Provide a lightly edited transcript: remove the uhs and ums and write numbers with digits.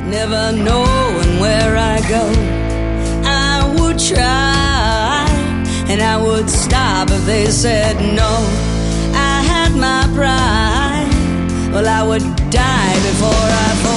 never knowing where I go. I would try, and I would stop if they said no. I had my pride, well, I would die before I fall.